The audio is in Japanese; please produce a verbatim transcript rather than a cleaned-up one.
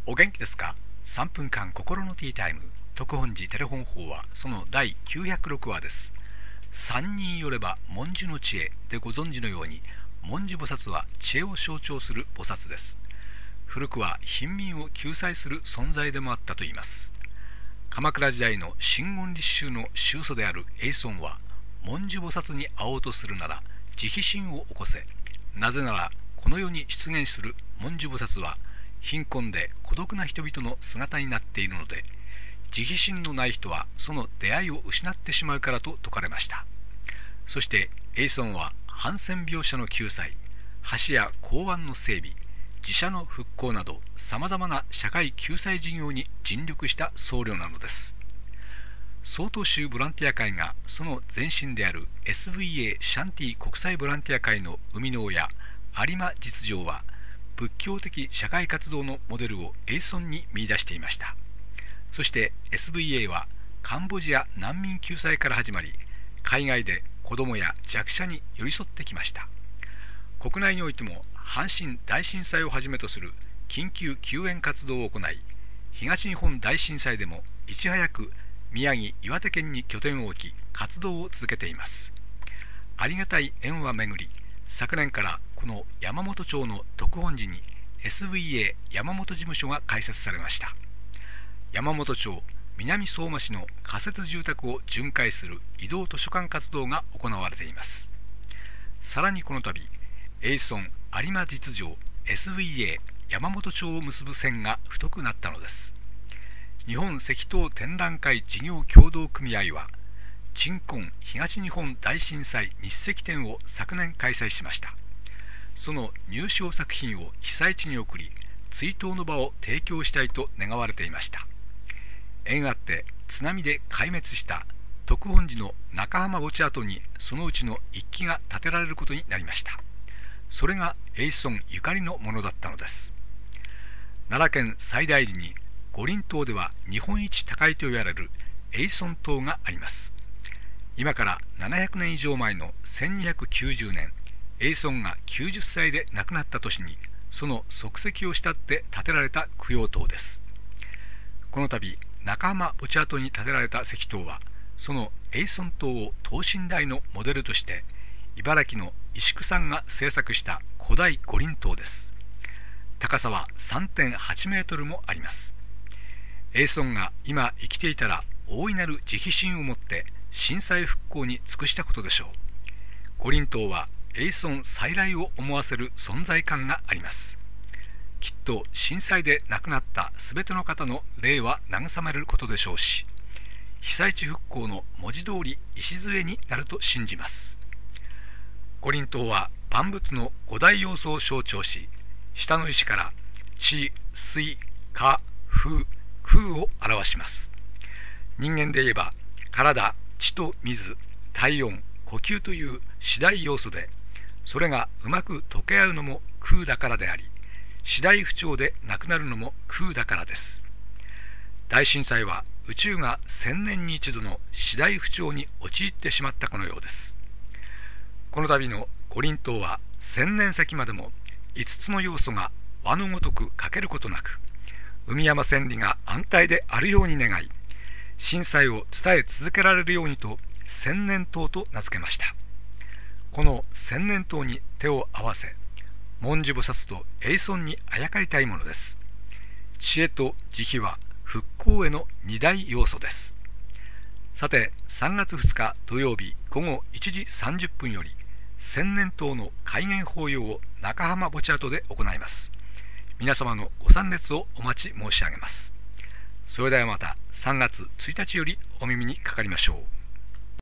お元気ですか？さんぷんかん心のティータイム、特本寺テレフォン法はそのだいきゅうひゃくろくわです。三人よれば文殊の知恵でご存知のように、文殊菩薩は知恵を象徴する菩薩です。古くは貧民を救済する存在でもあったといいます。鎌倉時代の真言立宗の宗祖である永尊は、文殊菩薩に会おうとするなら慈悲心を起こせ。なぜならこの世に出現する文殊菩薩は貧困で孤独な人々の姿になっているので、慈悲心のない人はその出会いを失ってしまうからと説かれました。そして永尊はハンセン病者の救済、橋や港湾の整備、自社の復興などさまざまな社会救済事業に尽力した僧侶なのです。曹洞宗ボランティア会がその前身である エスブイエー シャンティ国際ボランティア会の生みの親有馬実情は、仏教的社会活動のモデルを永尊に見出していました。そして エスブイエー はカンボジア難民救済から始まり、海外で子どもや弱者に寄り添ってきました。国内においても阪神大震災をはじめとする緊急救援活動を行い、東日本大震災でもいち早く宮城岩手県に拠点を置き活動を続けています。ありがたい縁は巡り、昨年からこの山本町の徳本寺に エスブイエー 山本事務所が開設されました。山本町南相馬市の仮設住宅を巡回する移動図書館活動が行われています。さらにこの度、永尊有馬実情 エスブイエー 山本町を結ぶ線が太くなったのです。日本石灯展覧会事業協同組合は、鎮魂東日本大震災日石展を昨年開催しました。その入賞作品を被災地に送り、追悼の場を提供したいと願われていました。縁あって津波で壊滅した徳本寺の中浜墓地跡にそのうちの一基が建てられることになりました。それが永尊ゆかりのものだったのです。奈良県西大寺に五輪塔では日本一高いと言われる永尊塔があります。今からななひゃくねん以上前のせんにひゃくきゅうじゅうねん、永尊がきゅうじゅっさいで亡くなった年に、その足跡を慕って建てられた供養塔です。この度中浜墓地跡に建てられた石塔は、その永尊塔を等身大のモデルとして茨城の石工さんが制作した古代五輪塔です。高さは さんてんはちメートルもあります。永尊が今生きていたら大いなる慈悲心を持って震災復興に尽くしたことでしょう。五輪塔は永尊再来を思わせる存在感があります。きっと震災で亡くなったすべての方の霊は慰めることでしょうし、被災地復興の文字通り礎になると信じます。五輪塔は万物の五大要素を象徴し、下の石から地、水、火、風、空を表します。人間で言えば体、地と水、体温、呼吸という四大要素で、それがうまく溶け合うのも空だからであり、四大不調でなくなるのも空だからです。大震災は宇宙が千年に一度の四大不調に陥ってしまったこのようです。この度の五輪塔は千年先までも五つの要素が輪のごとく欠けることなく、海山千里が安泰であるように願い、震災を伝え続けられるようにと千年塔と名付けました。この千年塔に手を合わせ、文殊菩薩と永尊にあやかりたいものです。知恵と慈悲は復興への二大要素です。さて、さんがつふつか土曜日ごごいちじさんじゅっぷんより千年塔の開眼法要を中浜墓地跡で行います。皆様のご参列をお待ち申し上げます。それではまたさんがつついたちよりお耳にかかりましょう。